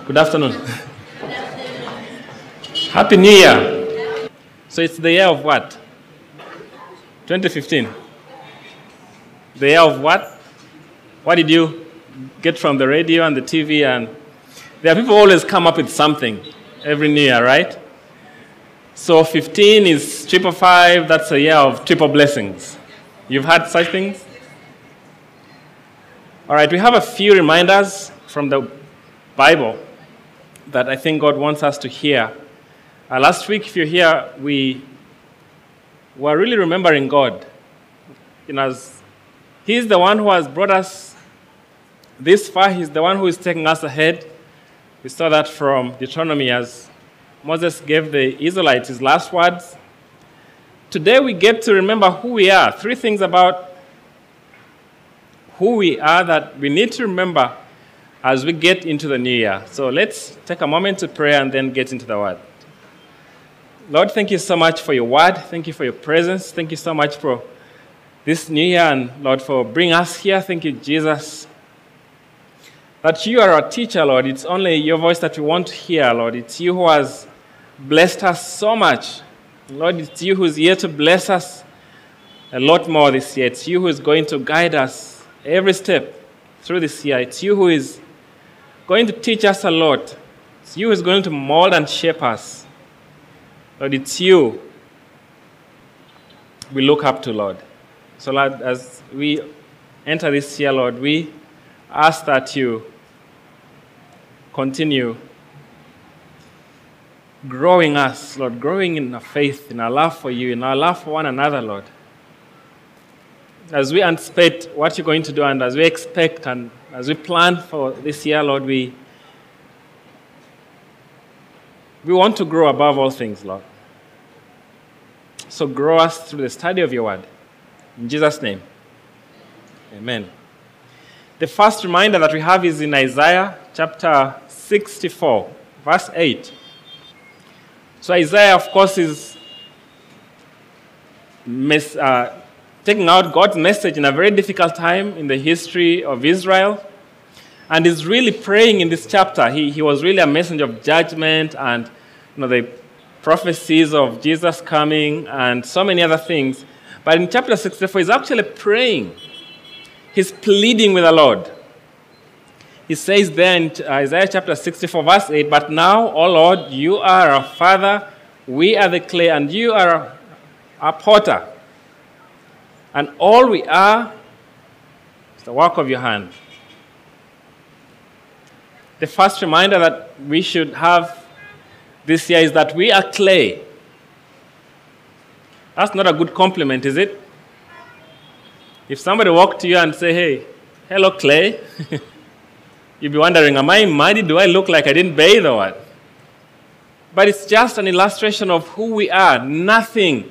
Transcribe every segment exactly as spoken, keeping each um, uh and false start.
Good afternoon. Happy New Year. So it's the year of what? twenty fifteen. The year of what? What did you get from the radio and the T V? And there are people who always come up with something every New Year, right? So fifteen is triple five. That's a year of triple blessings. You've had such things? All right, we have a few reminders from the Bible that I think God wants us to hear. Uh, last week, if you're here, we were really remembering God. You know, as He's the one who has brought us this far. He's the one who is taking us ahead. We saw that from Deuteronomy as Moses gave the Israelites his last words. Today, we get to remember who we are. Three things about who we are that we need to remember as we get into the new year. So let's take a moment to pray and then get into the word. Lord, thank you so much for your word. Thank you for your presence. Thank you so much for this new year and, Lord, for bringing us here. Thank you, Jesus, that you are our teacher, Lord. It's only your voice that we want to hear, Lord. It's you who has blessed us so much. Lord, it's you who's here to bless us a lot more this year. It's you who is going to guide us every step through this year. It's you who is going to teach us a lot. It's you who is going to mold and shape us. Lord, it's you we look up to, Lord. So, Lord, as we enter this year, Lord, we ask that you continue growing us, Lord, growing in our faith, in our love for you, in our love for one another, Lord. As we anticipate what you're going to do and as we expect and as we plan for this year, Lord, we, we want to grow above all things, Lord. So grow us through the study of your word. In Jesus' name, amen. The first reminder that we have is in Isaiah chapter sixty-four, verse eight. So Isaiah, of course, is mis- uh, taking out God's message in a very difficult time in the history of Israel. And is really praying in this chapter. He, he was really a messenger of judgment and, you know, the prophecies of Jesus coming and so many other things. But in chapter sixty-four, he's actually praying. He's pleading with the Lord. He says there in Isaiah chapter sixty-four, verse eight, "But now, O Lord, you are our Father, we are the clay, and you are our potter. And all we are is the work of your hand." The first reminder that we should have this year is that we are clay. That's not a good compliment, is it? If somebody walked to you and say, "Hey, hello, clay," you'd be wondering, am I muddy? Do I look like I didn't bathe or what? But it's just an illustration of who we are. Nothing.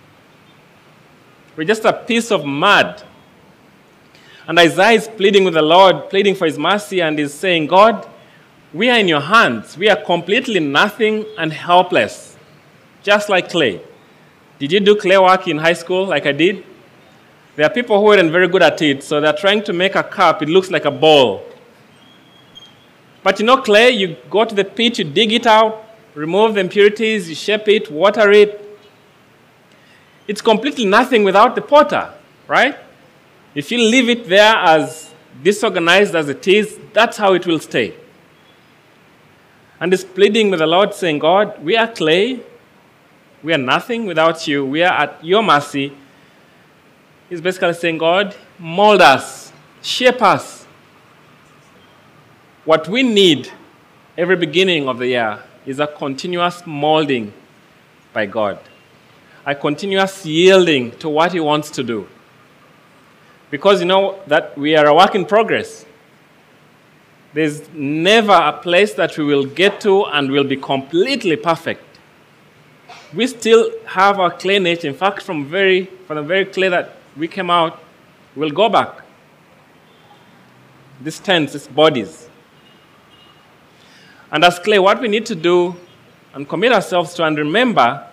We're just a piece of mud. And Isaiah is pleading with the Lord, pleading for his mercy, and is saying, God, we are in your hands. We are completely nothing and helpless, just like clay. Did you do clay work in high school like I did? There are people who aren't very good at it, so they're trying to make a cup. It looks like a ball. But you know clay, you go to the pit, you dig it out, remove the impurities, you shape it, water it. It's completely nothing without the potter, right? If you leave it there as disorganized as it is, that's how it will stay. And he's pleading with the Lord, saying, God, we are clay. We are nothing without you. We are at your mercy. He's basically saying, God, mold us, shape us. What we need every beginning of the year is a continuous molding by God, a continuous yielding to what he wants to do. Because you know that we are a work in progress. There's never a place that we will get to and will be completely perfect. We still have our clay nature. In fact, from very from the very clay that we came out, we'll go back. This tents, these bodies. And as clay, what we need to do and commit ourselves to and remember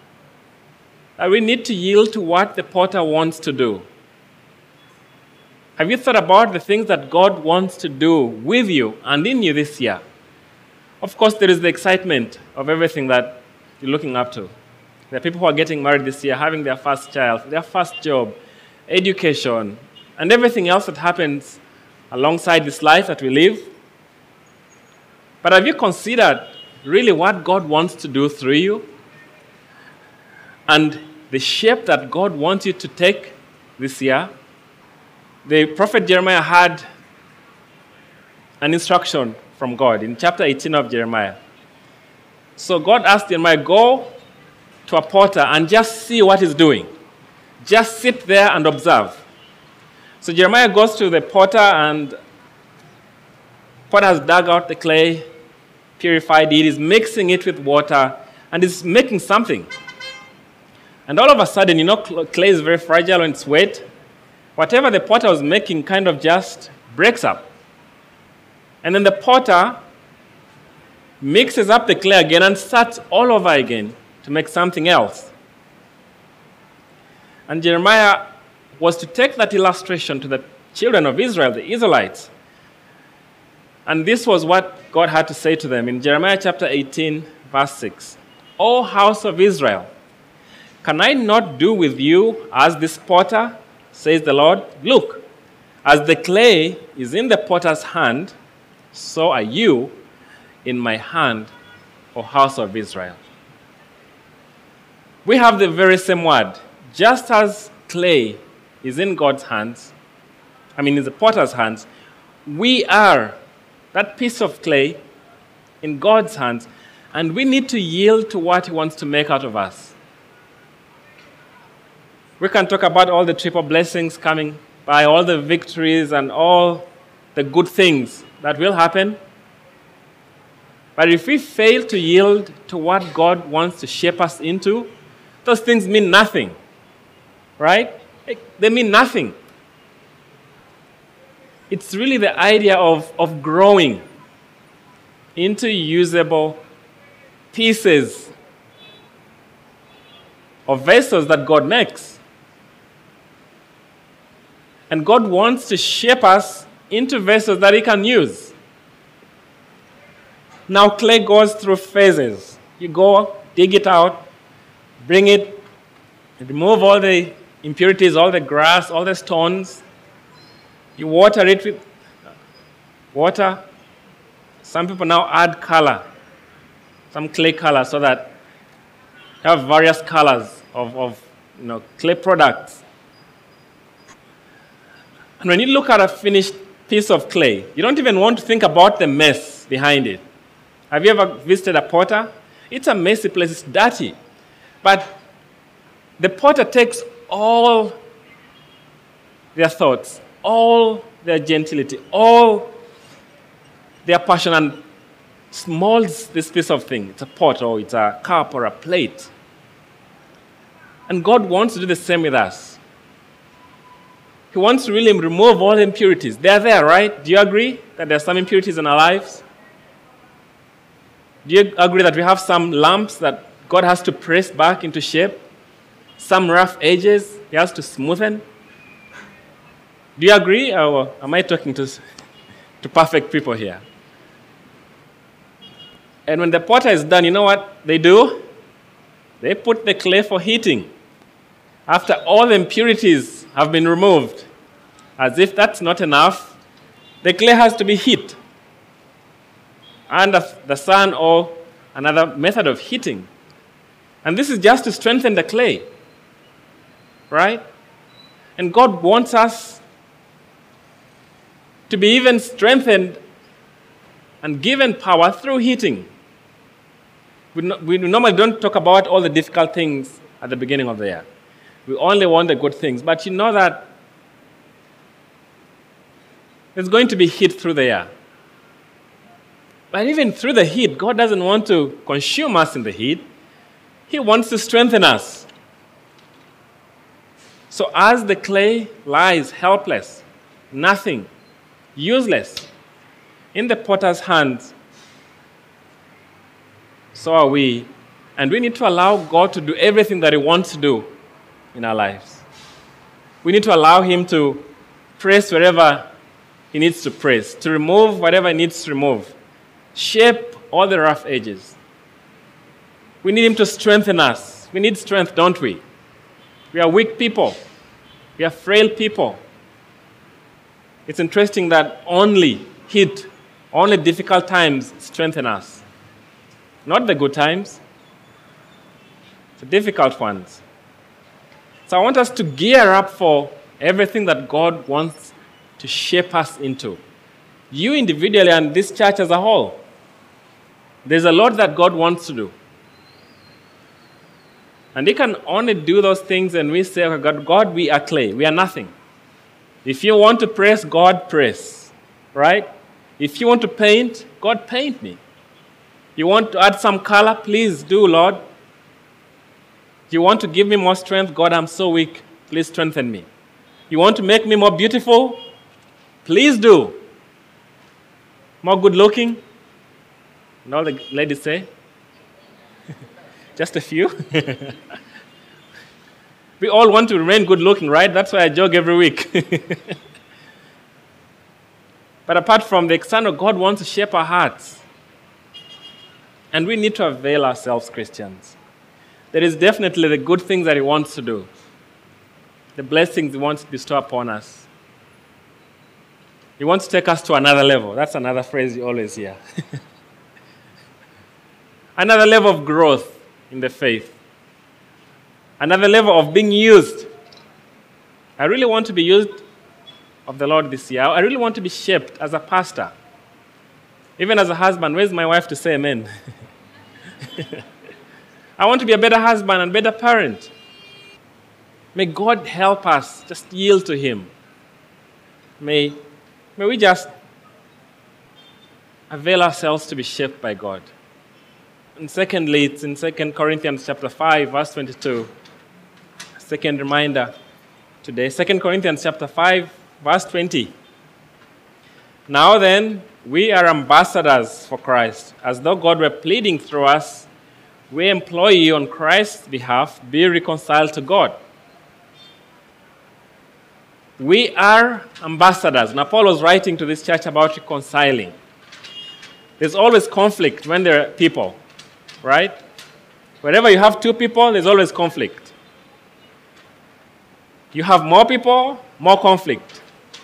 that we need to yield to what the potter wants to do. Have you thought about the things that God wants to do with you and in you this year? Of course, there is the excitement of everything that you're looking up to. There are people who are getting married this year, having their first child, their first job, education, and everything else that happens alongside this life that we live. But have you considered really what God wants to do through you? And the shape that God wants you to take this year? The prophet Jeremiah had an instruction from God in chapter eighteen of Jeremiah. So God asked Jeremiah, go to a potter and just see what he's doing. Just sit there and observe. So Jeremiah goes to the potter, and the potter has dug out the clay, purified it, is mixing it with water, and is making something. And all of a sudden, you know, clay is very fragile when it's wet. Whatever the potter was making kind of just breaks up. And then the potter mixes up the clay again and starts all over again to make something else. And Jeremiah was to take that illustration to the children of Israel, the Israelites. And this was what God had to say to them in Jeremiah chapter eighteen, verse six. O house of Israel, can I not do with you as this potter, says the Lord? Look, as the clay is in the potter's hand, so are you in my hand, O house of Israel. We have the very same word. Just as clay is in God's hands, I mean, in the potter's hands, we are that piece of clay in God's hands, and we need to yield to what he wants to make out of us. We can talk about all the triple blessings coming by, all the victories and all the good things that will happen. But if we fail to yield to what God wants to shape us into, those things mean nothing, right? They mean nothing. It's really the idea of, of growing into usable pieces of vessels that God makes. And God wants to shape us into vessels that he can use. Now, clay goes through phases. You go, dig it out, bring it, remove all the impurities, all the grass, all the stones. You water it with water. Some people now add color, some clay color, so that you have various colors of, of you know, clay products. And when you look at a finished piece of clay, you don't even want to think about the mess behind it. Have you ever visited a potter? It's a messy place, it's dirty. But the potter takes all their thoughts, all their gentility, all their passion, and molds this piece of thing. It's a pot, or it's a cup, or a plate. And God wants to do the same with us. He wants to really remove all impurities. They're there, right? Do you agree that there are some impurities in our lives? Do you agree that we have some lumps that God has to press back into shape? Some rough edges he has to smoothen? Do you agree, or am I talking to, to perfect people here? And when the potter is done, you know what they do? They put the clay for heating. After all the impurities have been removed, as if that's not enough, the clay has to be heat under the sun or another method of heating. And this is just to strengthen the clay, right? And God wants us to be even strengthened and given power through heating. We, no, we normally don't talk about all the difficult things at the beginning of the year. We only want the good things. But you know that there's going to be heat through the year. But even through the heat, God doesn't want to consume us in the heat. He wants to strengthen us. So as the clay lies helpless, nothing, useless, in the potter's hands, so are we. And we need to allow God to do everything that he wants to do in our lives. We need to allow him to press wherever he needs to press, to remove whatever he needs to remove, shape all the rough edges. We need him to strengthen us. We need strength, don't we? We are weak people. We are frail people. It's interesting that only heat, only difficult times strengthen us. Not the good times, the difficult ones. So I want us to gear up for everything that God wants to shape us into. You individually and this church as a whole. There's a lot that God wants to do. And he can only do those things and we say, okay, God, God, we are clay. We are nothing. If you want to press, God, press. Right? If you want to paint, God, paint me. You want to add some color? Please do, Lord. You want to give me more strength? God, I'm so weak. Please strengthen me. You want to make me more beautiful? Please do. More good looking? And all the ladies say? Just a few? We all want to remain good looking, right? That's why I jog every week. But apart from the external, God wants to shape our hearts. And we need to avail ourselves, Christians. There is definitely the good things that he wants to do. The blessings he wants to bestow upon us. He wants to take us to another level. That's another phrase you always hear. Another level of growth in the faith. Another level of being used. I really want to be used of the Lord this year. I really want to be shaped as a pastor. Even as a husband, where's my wife to say amen? I want to be a better husband and better parent. May God help us just yield to him. May, may we just avail ourselves to be shaped by God. And secondly, it's in Second Corinthians chapter five, verse twenty-two. Second reminder today. Second Corinthians chapter five, verse twenty. Now then, we are ambassadors for Christ. As though God were pleading through us, we implore you on Christ's behalf, be reconciled to God. We are ambassadors. Now, Paul was writing to this church about reconciling. There's always conflict when there are people, right? Wherever you have two people, there's always conflict. You have more people, more conflict.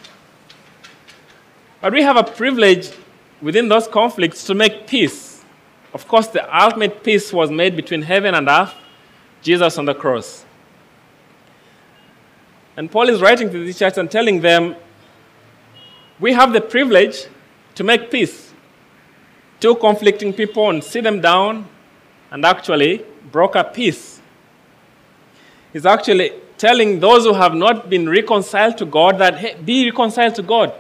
But we have a privilege within those conflicts to make peace. Of course, the ultimate peace was made between heaven and earth, Jesus on the cross. And Paul is writing to the church and telling them, we have the privilege to make peace. Two conflicting people and sit them down and actually broker peace. He's actually telling those who have not been reconciled to God that, hey, be reconciled to God.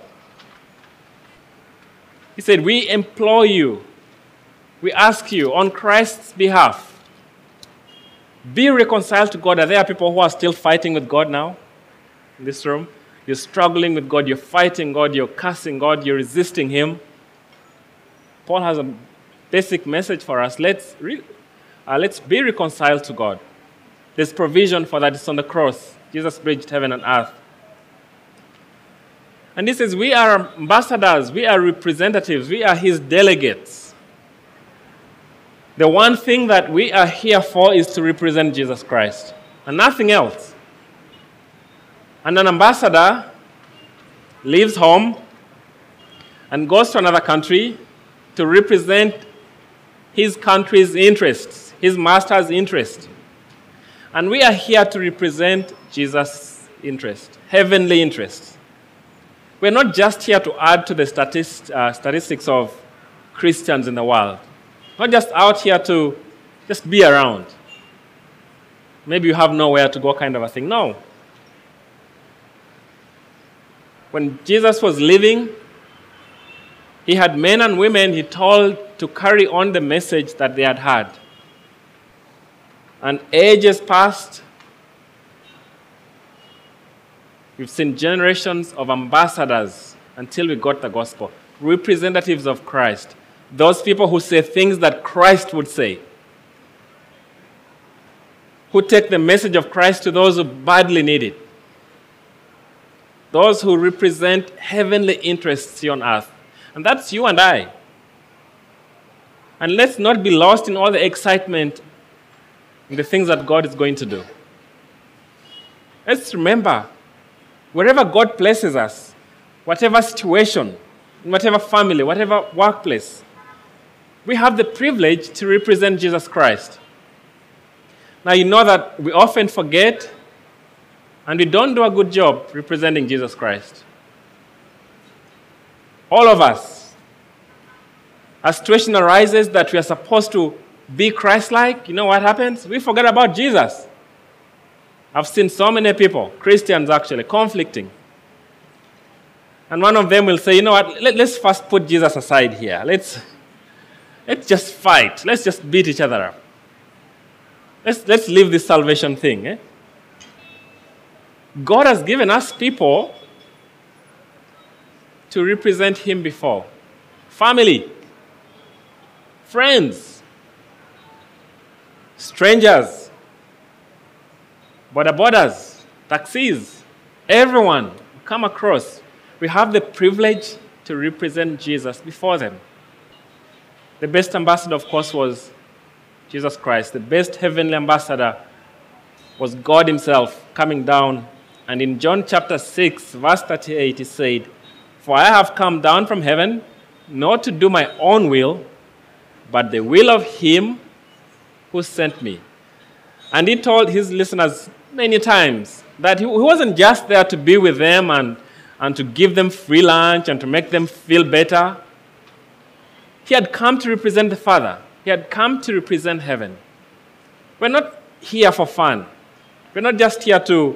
He said, we implore you, we ask you on Christ's behalf, be reconciled to God. Are there people who are still fighting with God now in this room? You're struggling with God, you're fighting God, you're cursing God, you're resisting him. Paul has a basic message for us. Let's, re- uh, let's be reconciled to God. There's provision for that. It's on the cross. Jesus bridged heaven and earth. And he says, we are ambassadors, we are representatives, we are his delegates. The one thing that we are here for is to represent Jesus Christ, and nothing else. And an ambassador leaves home and goes to another country to represent his country's interests, his master's interest. And we are here to represent Jesus' interest, heavenly interest. We're not just here to add to the statist, uh, statistics of Christians in the world. Not just out here to just be around. Maybe you have nowhere to go kind of a thing. No. When Jesus was living, he had men and women he told to carry on the message that they had heard. And ages passed. We've seen generations of ambassadors until we got the gospel. Representatives of Christ. Those people who say things that Christ would say. Who take the message of Christ to those who badly need it. those who represent heavenly interests here on earth. And that's you and I. And let's not be lost in all the excitement in the things that God is going to do. Let's remember, wherever God places us, whatever situation, in whatever family, whatever workplace, we have the privilege to represent Jesus Christ. Now, you know that we often forget and we don't do a good job representing Jesus Christ. All of us. A situation arises that we are supposed to be Christ-like, you know what happens? We forget about Jesus. I've seen so many people, Christians actually, conflicting. And one of them will say, you know what, let, let's first put Jesus aside here. Let's, let's just fight. Let's just beat each other up. Let's, let's leave this salvation thing. Eh? God has given us people to represent him before. Family, friends, strangers, border borders, taxis, everyone come across. We have the privilege to represent Jesus before them. The best ambassador, of course, was Jesus Christ. The best heavenly ambassador was God himself coming down. And in John chapter six, verse thirty-eight, he said, "For I have come down from heaven, not to do my own will, but the will of him who sent me." And he told his listeners many times that he wasn't just there to be with them and, and to give them free lunch and to make them feel better. He had come to represent the Father. He had come to represent heaven. We're not here for fun. We're not just here to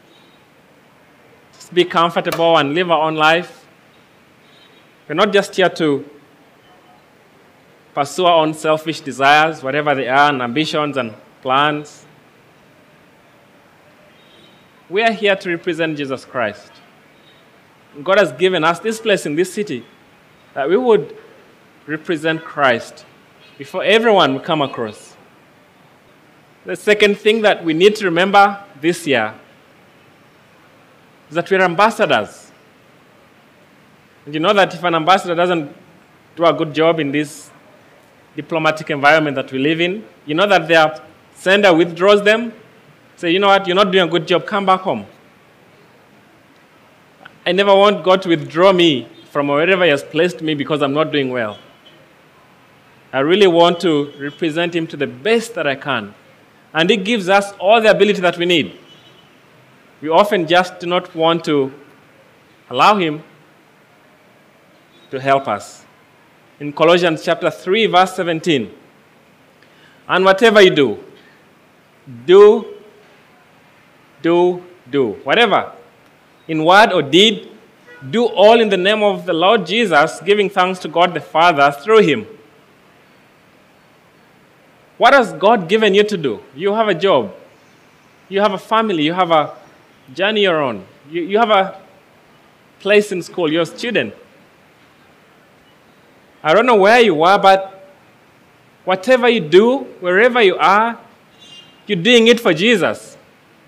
be comfortable and live our own life. We're not just here to pursue our own selfish desires, whatever they are, and ambitions and plans. We are here to represent Jesus Christ. God has given us this place in this city that we would represent Christ before everyone we come across. The second thing that we need to remember this year is that we're ambassadors. And you know that if an ambassador doesn't do a good job in this diplomatic environment that we live in, you know that their sender withdraws them. Say, you know what, you're not doing a good job, come back home. I never want God to withdraw me from wherever he has placed me because I'm not doing well. I really want to represent him to the best that I can. And he gives us all the ability that we need. We often just do not want to allow him to help us. In Colossians chapter three, verse seventeen, "And whatever you do, do, do, do." Whatever, in word or deed, do all in the name of the Lord Jesus, giving thanks to God the Father through him. What has God given you to do? You have a job. You have a family. You have a journey you're on. You, you have a place in school. You're a student. I don't know where you are, but whatever you do, wherever you are, you're doing it for Jesus.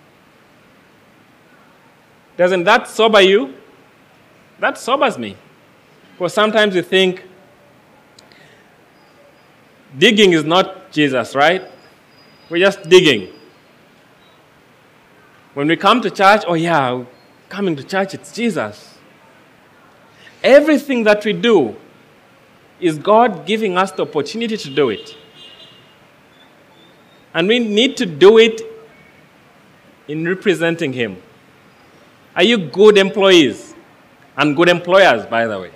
Doesn't that sober you? That sobers me. Because sometimes you think digging is not Jesus, right? We're just digging. When we come to church, oh yeah, coming to church, it's Jesus. Everything that we do is God giving us the opportunity to do it. And we need to do it in representing him. Are you good employees? And good employers, by the way.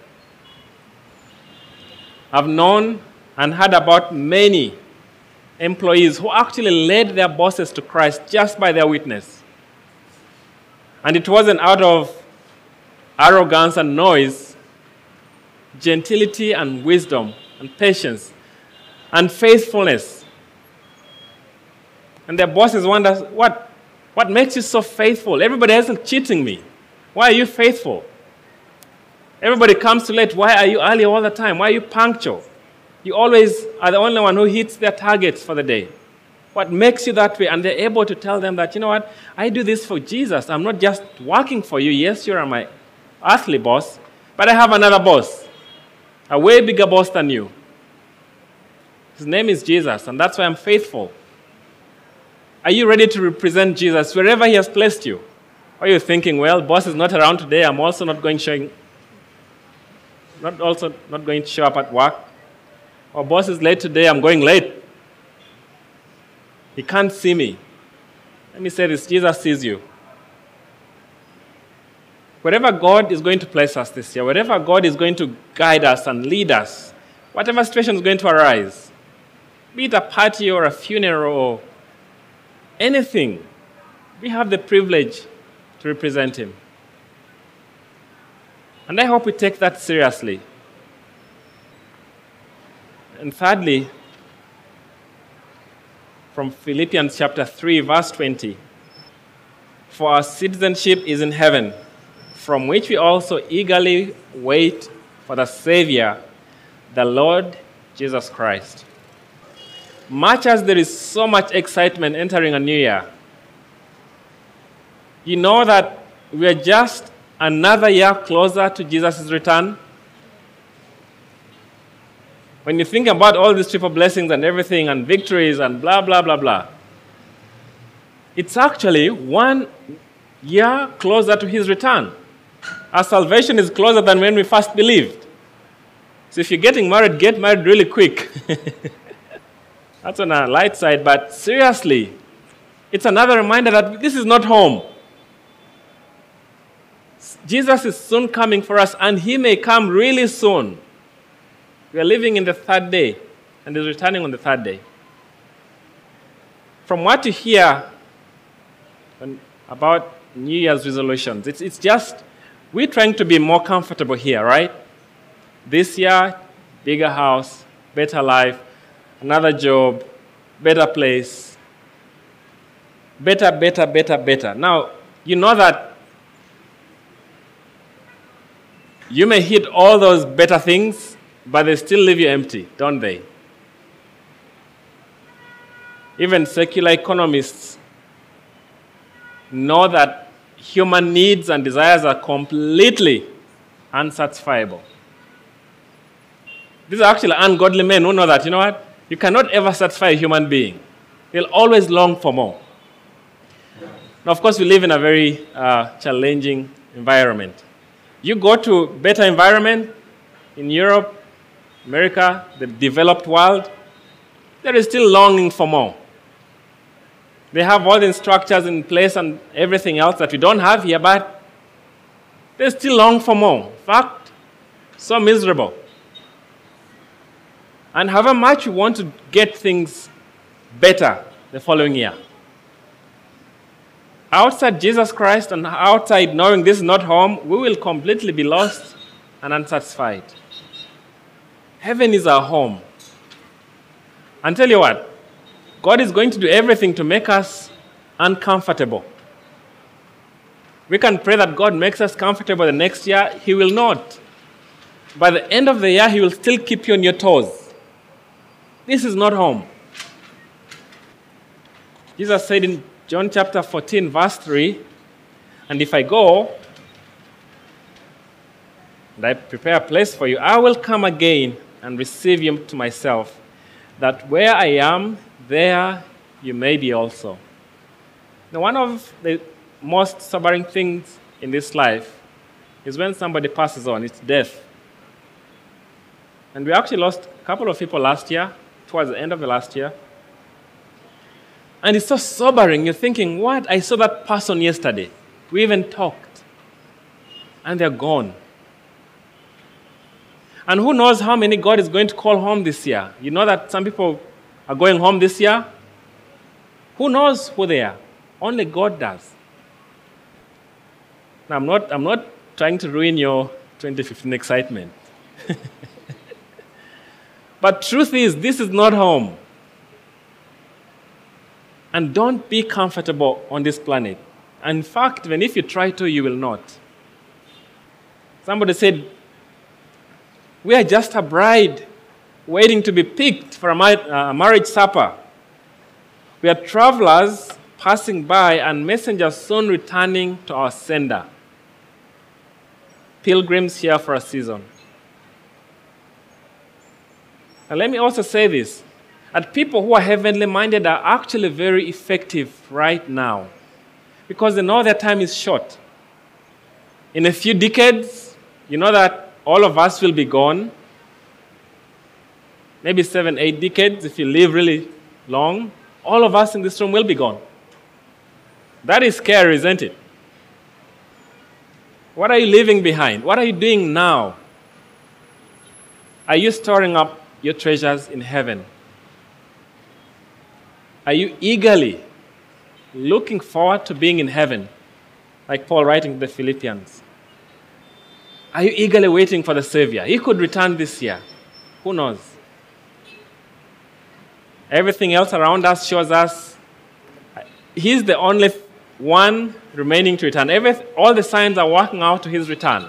I've known and heard about many employees who actually led their bosses to Christ just by their witness. And it wasn't out of arrogance and noise, gentility and wisdom and patience and faithfulness. And their bosses wonder, what, what makes you so faithful? Everybody else is cheating me. Why are you faithful? Everybody comes too late. Why are you early all the time? Why are you punctual? You always are the only one who hits their targets for the day. What makes you that way? And they're able to tell them that, you know what, I do this for Jesus. I'm not just working for you. Yes, you're my earthly boss, but I have another boss, a way bigger boss than you. His name is Jesus, and that's why I'm faithful. Are you ready to represent Jesus wherever he has placed you? Or are you thinking, well, boss is not around today, I'm also not going showing, not also not going to show up at work. Or boss is late today, I'm going late. He can't see me. Let me say this, Jesus sees you. Wherever God is going to place us this year, wherever God is going to guide us and lead us, whatever situation is going to arise, be it a party or a funeral or anything, we have the privilege to represent him. And I hope we take that seriously. And thirdly, from Philippians chapter three, verse twenty, for our citizenship is in heaven, from which we also eagerly wait for the Savior, the Lord Jesus Christ. Much as there is so much excitement entering a new year, you know that we are just another year closer to Jesus' return. When you think about all these triple blessings and everything and victories and blah, blah, blah, blah, it's actually one year closer to his return. Our salvation is closer than when we first believed. So if you're getting married, get married really quick. That's on a light side, but seriously, it's another reminder that this is not home. Jesus is soon coming for us, and he may come really soon. We are living in the third day, and he's returning on the third day. From what you hear about New Year's resolutions, it's, it's just, we're trying to be more comfortable here, right? This year, bigger house, better life, another job, better place, better, better, better, better. Now, you know that you may hit all those better things, but they still leave you empty, don't they? Even secular economists know that human needs and desires are completely unsatisfiable. These are actually ungodly men who know that, you know what? You cannot ever satisfy a human being. They'll always long for more. Now, of course, we live in a very uh, challenging environment. You go to a better environment in Europe, America, the developed world, there is still longing for more. They have all the structures in place and everything else that we don't have here, but they still long for more. In fact, so miserable. And however much we want to get things better the following year, outside Jesus Christ and outside knowing this is not home, we will completely be lost and unsatisfied. Heaven is our home. And tell you what, God is going to do everything to make us uncomfortable. We can pray that God makes us comfortable the next year. He will not. By the end of the year, he will still keep you on your toes. This is not home. Jesus said in John chapter fourteen, verse three, and if I go and I prepare a place for you, I will come again and receive you to myself, that where I am, there you may be also. Now, one of the most sobering things in this life is when somebody passes on, it's death. And we actually lost a couple of people last year, towards the end of the last year. And it's so sobering. You're thinking, what? I saw that person yesterday. We even talked. And they're gone. And who knows how many God is going to call home this year? You know that some people are going home this year? Who knows who they are? Only God does. Now, I'm not, I'm not trying to ruin your twenty fifteen excitement. But truth is, this is not home. And don't be comfortable on this planet. And in fact, even if you try to, you will not. Somebody said, we are just a bride waiting to be picked for a marriage supper. We are travelers passing by and messengers soon returning to our sender. Pilgrims here for a season. And let me also say this, that people who are heavenly minded are actually very effective right now because they know their time is short. In a few decades, you know that all of us will be gone. Maybe seven, eight decades, if you live really long, all of us in this room will be gone. That is scary, isn't it? What are you leaving behind? What are you doing now? Are you storing up your treasures in heaven? Are you eagerly looking forward to being in heaven, like Paul writing to the Philippians? Are you eagerly waiting for the Savior? He could return this year. Who knows? Everything else around us shows us He's the only one remaining to return. Every, all the signs are working out to His return.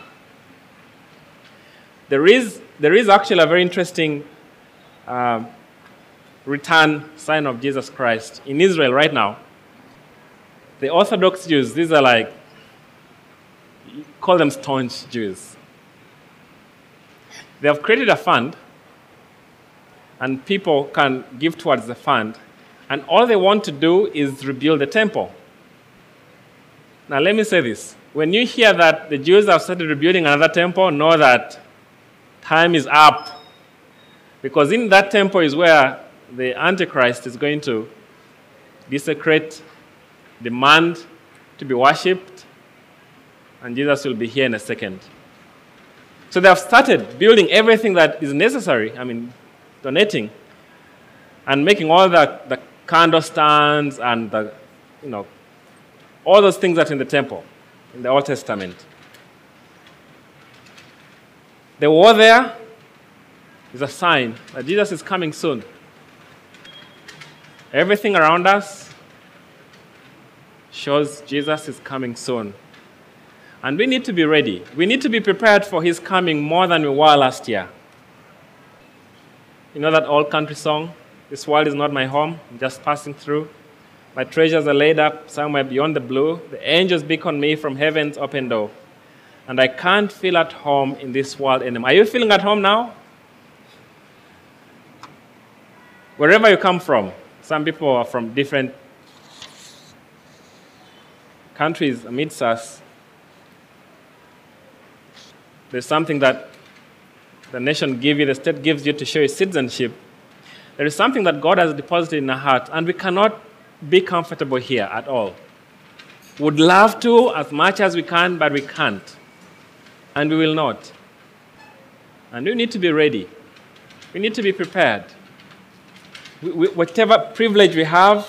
There is, there is actually a very interesting uh, return sign of Jesus Christ in Israel right now. The Orthodox Jews, these are like, call them staunch Jews. They have created a fund, and people can give towards the fund, and all they want to do is rebuild the temple. Now, let me say this. When you hear that the Jews have started rebuilding another temple, know that time is up. Because in that temple is where the Antichrist is going to desecrate, demand to be worshipped, and Jesus will be here in a second. So they have started building everything that is necessary, I mean, donating, and making all the, the candle stands and the, you know, all those things that are in the temple, in the Old Testament. The war there is a sign that Jesus is coming soon. Everything around us shows Jesus is coming soon. And we need to be ready. We need to be prepared for His coming more than we were last year. You know that old country song? This world is not my home, I'm just passing through. My treasures are laid up somewhere beyond the blue. The angels beckon me from heaven's open door. And I can't feel at home in this world anymore. Are you feeling at home now? Wherever you come from, some people are from different countries amidst us. There's something that the nation gives you, the state gives you to show your citizenship. There is something that God has deposited in our heart, and we cannot be comfortable here at all. Would love to as much as we can, but we can't. And we will not. And we need to be ready. We need to be prepared. We, we, whatever privilege we have,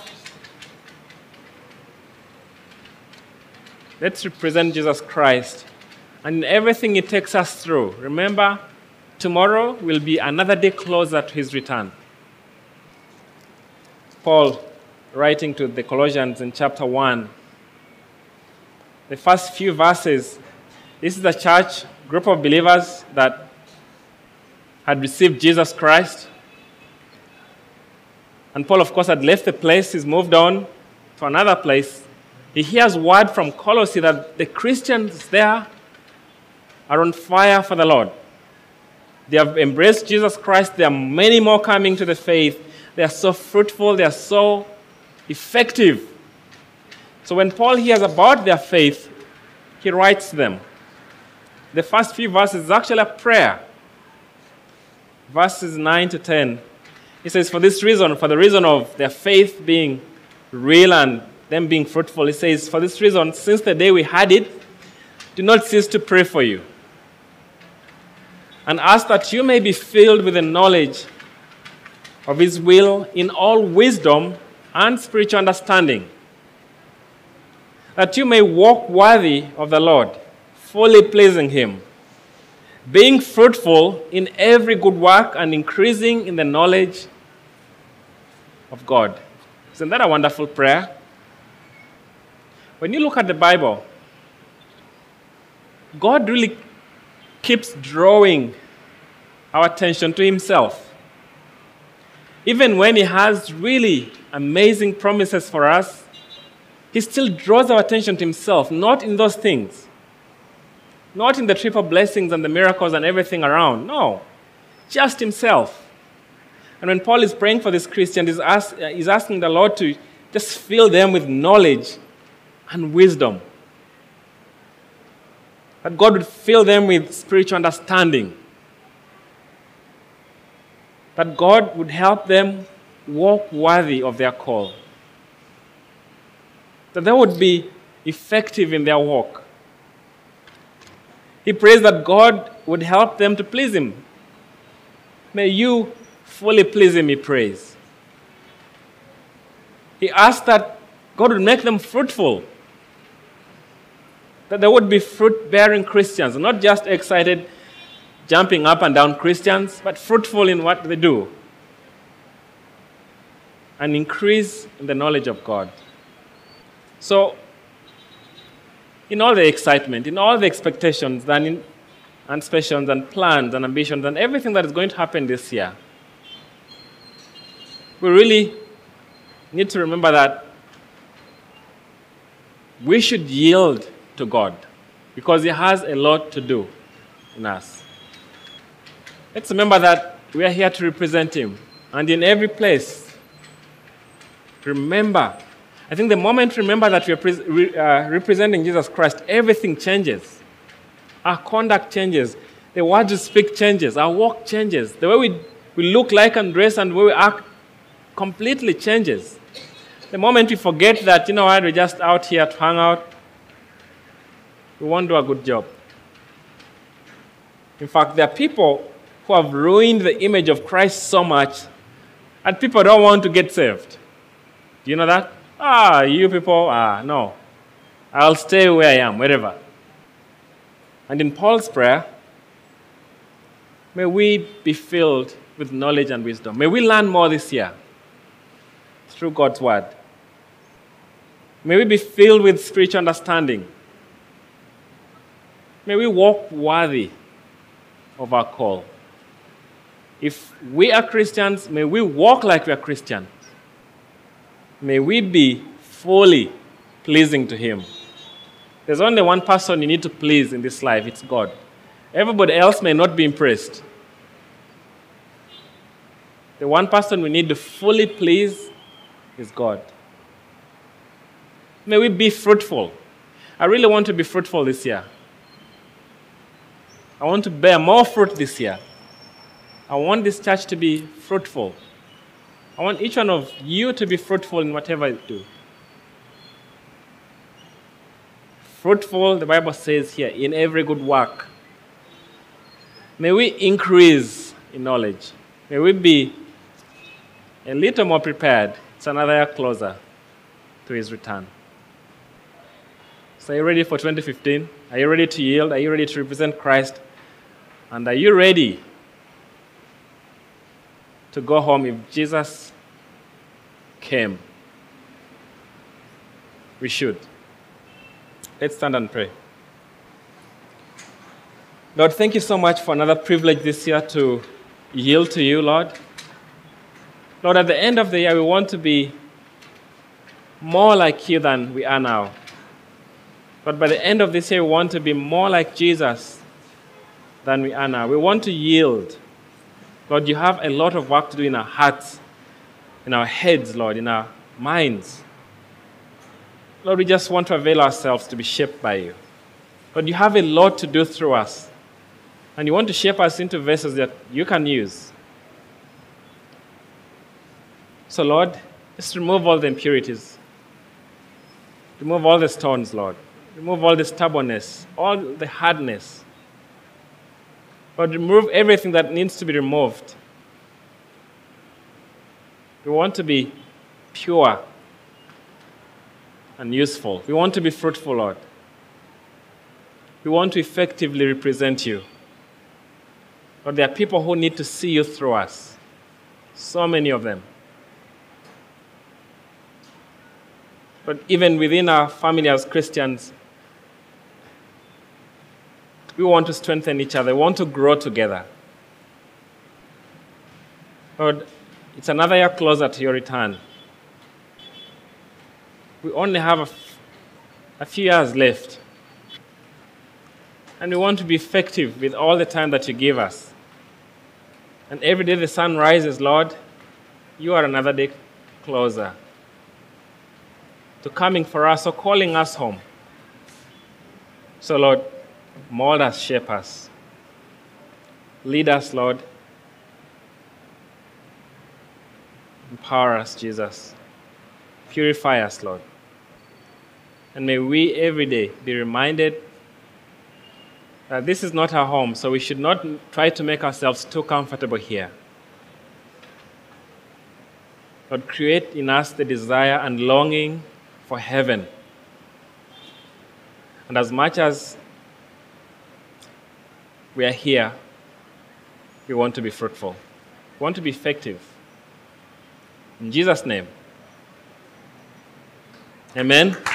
let's represent Jesus Christ. And in everything He takes us through, remember, tomorrow will be another day closer to His return. Paul, writing to the Colossians in chapter one, the first few verses, this is a church, group of believers that had received Jesus Christ. And Paul, of course, had left the place. He's moved on to another place. He hears word from Colossae that the Christians there are on fire for the Lord. They have embraced Jesus Christ. There are many more coming to the faith. They are so fruitful. They are so effective. So when Paul hears about their faith, he writes to them. The first few verses is actually a prayer. Verses nine to ten. He says, for this reason, for the reason of their faith being real and them being fruitful, he says, for this reason, since the day we had it, do not cease to pray for you, and ask that you may be filled with the knowledge of His will in all wisdom and spiritual understanding, that you may walk worthy of the Lord, fully pleasing Him, being fruitful in every good work and increasing in the knowledge of God. Isn't that a wonderful prayer? When you look at the Bible, God really keeps drawing our attention to Himself. Even when He has really amazing promises for us, He still draws our attention to Himself, not in those things. Not in the triple blessings and the miracles and everything around. No, just Himself. And when Paul is praying for this Christian, he's, ask, he's asking the Lord to just fill them with knowledge and wisdom. That God would fill them with spiritual understanding. That God would help them walk worthy of their call. That they would be effective in their walk. He prays that God would help them to please Him. May you fully please Him, he prays. He asks that God would make them fruitful. That they would be fruit-bearing Christians, not just excited, jumping up and down Christians, but fruitful in what they do. And increase in the knowledge of God. So, in all the excitement, in all the expectations, and anticipations and plans and ambitions and everything that is going to happen this year, we really need to remember that we should yield to God because He has a lot to do in us. Let's remember that we are here to represent Him. And in every place, remember, I think the moment remember that we are pre- re- uh, representing Jesus Christ, everything changes. Our conduct changes. The words we speak changes. Our walk changes. The way we, we look like and dress and the way we act completely changes. The moment we forget that, you know what, we're just out here to hang out, we won't do a good job. In fact, there are people who have ruined the image of Christ so much and people don't want to get saved. Do you know that? Ah, you people, ah, no. I'll stay where I am, wherever. And in Paul's prayer, may we be filled with knowledge and wisdom. May we learn more this year through God's word. May we be filled with spiritual understanding. May we walk worthy of our call. If we are Christians, may we walk like we are Christians. May we be fully pleasing to Him. There's only one person you need to please in this life, it's God. Everybody else may not be impressed. The one person we need to fully please is God. May we be fruitful. I really want to be fruitful this year. I want to bear more fruit this year. I want this church to be fruitful. I want each one of you to be fruitful in whatever you do. Fruitful, the Bible says here, in every good work. May we increase in knowledge. May we be a little more prepared. It's another year closer to His return. So are you ready for twenty fifteen? Are you ready to yield? Are you ready to represent Christ? And are you ready to go home if Jesus came? We should. Let's stand and pray. Lord, thank you so much for another privilege this year to yield to you, Lord. Lord, at the end of the year, we want to be more like you than we are now. But by the end of this year, we want to be more like Jesus than we are now. We want to yield. Lord, you have a lot of work to do in our hearts, in our heads, Lord, in our minds. Lord, we just want to avail ourselves to be shaped by you. Lord, you have a lot to do through us. And you want to shape us into vessels that you can use. So, Lord, just remove all the impurities. Remove all the stones, Lord. Remove all the stubbornness, all the hardness. Lord, remove everything that needs to be removed. We want to be pure and useful. We want to be fruitful, Lord. We want to effectively represent you. Lord, there are people who need to see you through us. So many of them. But even within our family as Christians, we want to strengthen each other. We want to grow together. Lord, It's another year closer to your return. We only have a, f- a few years left. And we want to be effective with all the time that you give us. And every day the sun rises, Lord, you are another day closer to coming for us or calling us home. So, Lord, mold us, shape us. Lead us, Lord. Empower us, Jesus. Purify us, Lord. And may we every day be reminded that this is not our home, so we should not try to make ourselves too comfortable here. Lord, create in us the desire and longing for heaven. And as much as we are here, we want to be fruitful. We want to be effective. In Jesus' name. Amen.